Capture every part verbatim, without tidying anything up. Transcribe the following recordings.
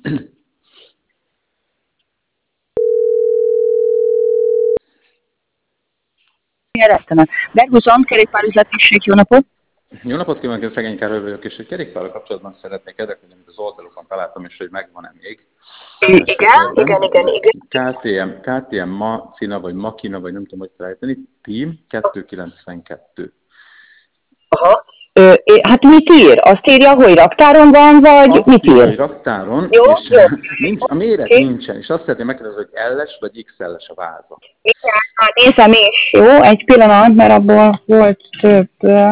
Rettenet. Berguzon, kerékpárüzletésség, jó napot! Jó napot kívánok, én Szegény Károly vagyok, és egy kerékpárral kapcsolatban szeretnék érdeklődni, amit az oldalukon találtam, és hogy megvan-e még. Igen, igen, igen, igen. ká té em, ká té em Macina, vagy Makina, vagy nem tudom, hogy kell ejteni, Team kétszázkilencvenkettő. Aha. Ö, hát mit ír? Azt írja, hogy raktáron van, vagy azt mit ír? Hogy raktáron, jó, és jó. Nincs, a méret okay. nincsen, és azt szeretném megkérdezni, hogy el-es vagy iksz el-es a váza. Igen, hát nézem is, jó? Egy pillanat, mert abból volt több.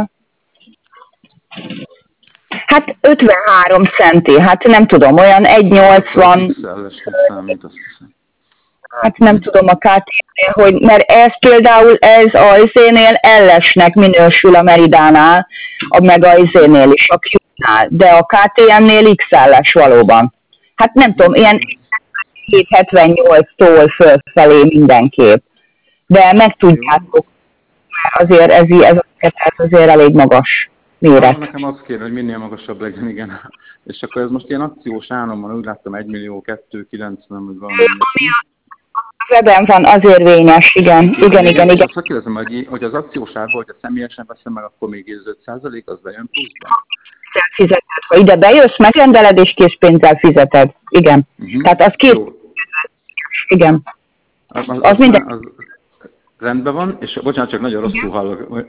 Hát ötvenhárom centi, hát nem tudom, olyan egy nyolcvan. iksz el-esnek számít, azt hiszem. Hát nem tudom a ká té em-nél, hogy, mert ez például, ez a izénél el-esnek minősül a Meridánál, a meg a izénél is, a Q-nál, de a ká té em-nél iksz el-es valóban. Hát nem tudom, ilyen hét hetvennyolctól fölfelé mindenképp. De meg tudjátok, mert azért ez, ez, ez azért elég magas méret. Nekem az kéne, hogy minél magasabb legyen, igen. És akkor ez most ilyen akciós áron van, úgy láttam egy millió kétszázkilencven, vagy valami. Az ebben van, az érvényes, igen, igen, igen, igen. igen. Azt kérdezem, hogy, hogy az akciós árban, hogyha személyesen veszem meg, akkor még ez öt százalék, az bejön pluszban? Fizeted. Ha ide bejössz, megrendeled és készpénzzel fizeted. Igen. Uh-huh. Tehát az két... Igen. Az, az, az, minden... az rendben van, és bocsánat, csak nagyon rosszul hallok.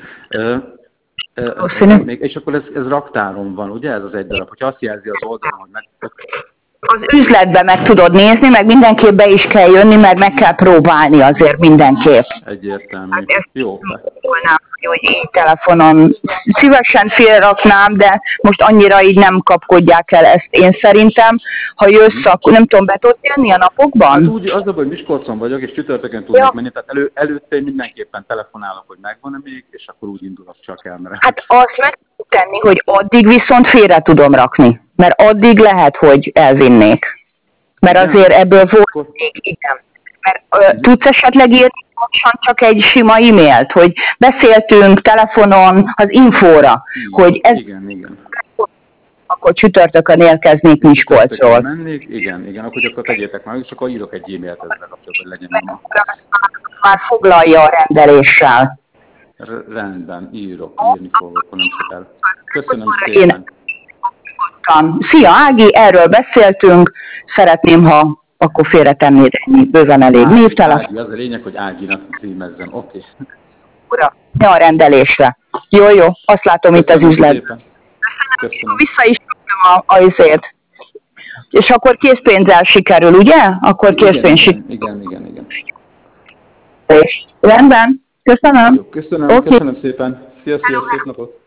Még, és akkor ez, ez raktáron van, ugye? Ez az egy darab. Hogyha azt jelzi az oldalon, hogy meg... Az üzletbe meg tudod nézni, meg mindenképp be is kell jönni, mert meg kell próbálni azért mindenképp. Egyértelmű. Jó. Volna, hogy így telefonon szívesen félraknám, de most annyira így nem kapkodják el ezt én szerintem. Ha jössz, akkor nem tudom, be tudod jönni a napokban? Hát úgy, az a, hogy Miskolcon vagyok, és csütörtökön tudnak ja. menni, tehát elő, előtte mindenképpen telefonálok, hogy megvan-e még, és akkor úgy indulok csak el. Mert... Hát azt meg tenni, hogy addig viszont félre tudom rakni. Mert addig lehet, hogy elvinnék. Mert azért ebből volt még, igen. Mert uh, tudsz esetleg írni csak egy sima e-mailt, hogy beszéltünk telefonon az infóra, igen, hogy ez... Igen, igen. Akkor csütörtökön érkeznék Miskolcról. Mennék, igen, igen, akkor akkor tegyétek meg, és akkor írok egy e-mailt ezzel kapcsolatban, hogy legyen ma. Már foglalja a rendeléssel. Rendben, írok, írni fogok, akkor nem sokára. Köszönöm szépen. Szia Ági, erről beszéltünk, szeretném, ha akkor félretennéd ennyi, bőven elég névtelefon. Ági, az a lényeg, hogy Áginak címezzem, oké. Okay. Ura, ne a rendelésre. Jó, jó, azt látom. Köszönöm itt az üzletben. Köszönöm. Vissza is kaptam a, a izét. És akkor készpénzzel sikerül, ugye? Akkor készpénz sikerül. Igen, igen, igen, igen. Rendben, köszönöm. Jó, köszönöm, okay. Köszönöm szépen. Szia, szia, szép napot.